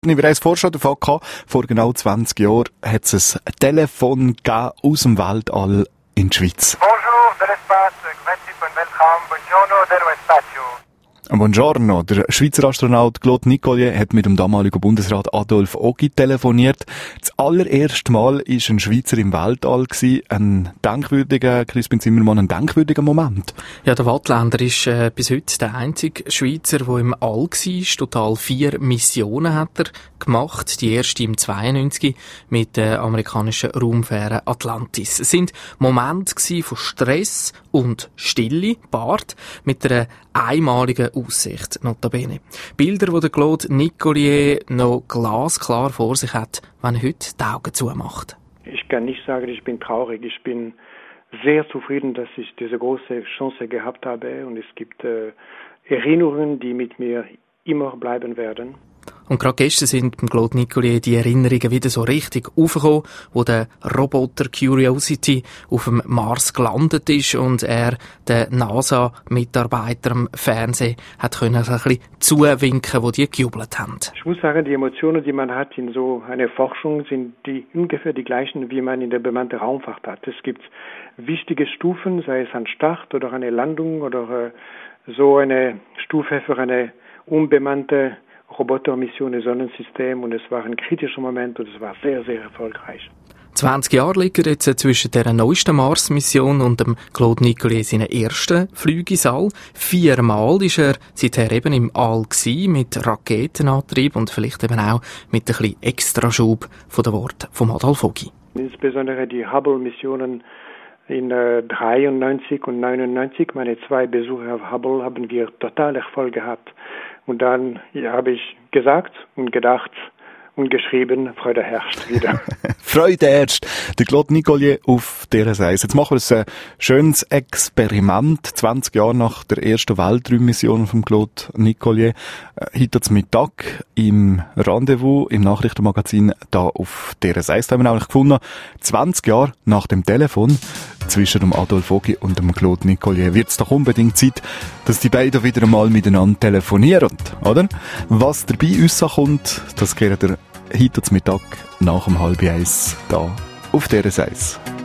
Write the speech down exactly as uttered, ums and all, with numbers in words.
Ich habe es vorher schon davon gehabt, vor genau zwanzig Jahren hat es ein Telefon gegeben aus dem Weltall in die Schweiz. Bonjour de l'espace, grazie per il welcome, buongiorno dello spazio. Buongiorno. Der Schweizer Astronaut Claude Nicollier hat mit dem damaligen Bundesrat Adolf Ogi telefoniert. Das allererste Mal war ein Schweizer im Weltall gewesen. Ein denkwürdiger, Crispin Zimmermann, ein denkwürdiger Moment. Ja, der Wattländer ist äh, bis heute der einzige Schweizer, der im All war. Total vier Missionen hat er gemacht. Die erste im zweiundneunzig mit der amerikanischen Raumfähre Atlantis. Es sind Momente von Stress und Stille, Bart, mit einer einmaligen Aussicht, notabene. Bilder, die der Claude Nicollier noch glasklar vor sich hat, wenn er heute die Augen zumacht. Ich kann nicht sagen, ich bin traurig. Ich bin sehr zufrieden, dass ich diese große Chance gehabt habe. Und es gibt äh, Erinnerungen, die mit mir immer bleiben werden. Und gerade gestern sind beim Claude Nicollier die Erinnerungen wieder so richtig aufgekommen, wo der Roboter Curiosity auf dem Mars gelandet ist und er den NASA-Mitarbeiter am Fernsehen hat können so ein bisschen zuwinken, wo die gejubelt haben. Ich muss sagen, die Emotionen, die man hat in so einer Forschung, sind die ungefähr die gleichen, wie man in der bemannten Raumfahrt hat. Es gibt wichtige Stufen, sei es ein Start oder eine Landung oder äh, so eine Stufe für eine unbemannte Robotermission im Sonnensystem, und es war ein kritischer Moment und es war sehr, sehr erfolgreich. zwanzig Jahre liegen jetzt zwischen der neuesten Mars-Mission und dem Claude Nicollier seinen ersten Flüge ins All. Viermal ist er seither eben im All gewesen, mit Raketenantrieb und vielleicht eben auch mit ein bisschen Extraschub von den Worten von Adolf Ogi. Insbesondere die Hubble-Missionen in äh, dreiundneunzig und neunundneunzig, meine zwei Besuche auf Hubble, haben wir total Erfolg gehabt. Und dann ja, habe ich gesagt und gedacht und geschrieben, Freude herrscht wieder. Freude herrscht. Der Claude Nicollier auf dieser Seite. Jetzt machen wir ein schönes Experiment. zwanzig Jahre nach der ersten Weltraummission von Claude Nicollier. Heute zum Mittag im Rendezvous, im Nachrichtenmagazin da auf dieser Seite haben wir nämlich gefunden, zwanzig Jahre nach dem Telefon zwischen dem Adolf Ogi und dem Claude Nicollier wird es doch unbedingt Zeit, dass die beiden wieder einmal miteinander telefonieren, oder? Was dabei rauskommt, das gehört ihr heute zum Mittag nach um halb eins da auf dieser Seite.